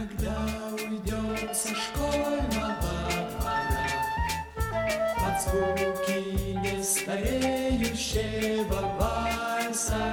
Когда уйдем со школьного двора под звуки нестареющего вальса,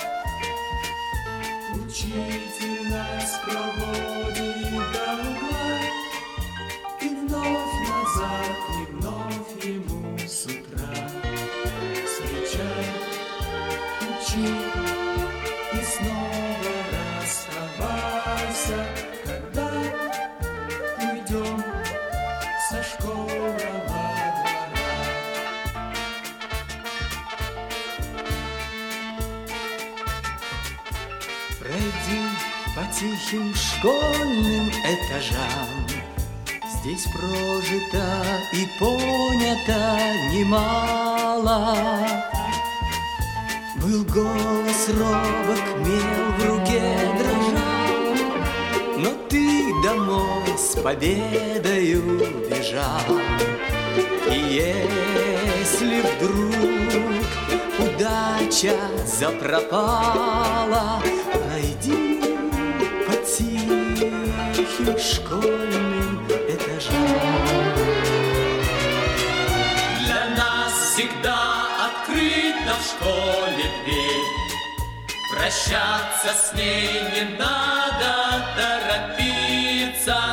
учитель нас проводит до угла, и вновь назад, и вновь ему с утра встречай, учи и снова расставайся, когда уйдем со школьного двора. Пройди по тихим школьным этажам, здесь прожито и понято немало. Был голос робок, мел в руке дрожал, но ты домой с победою бежал. И если вдруг удача запропала, пройди по тихим школьным этажам. Для нас всегда открыта в школе дверь, прощаться с ней не надо торопиться.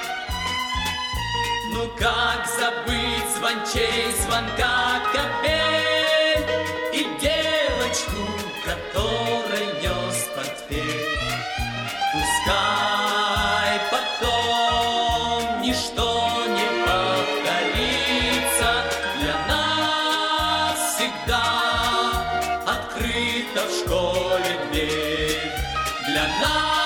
Ну как забыть звончей звонка капель и девочку, которой нес портфель? Пускай потом ничто не повторится, для нас всегда открыта в школе дверь. Для нас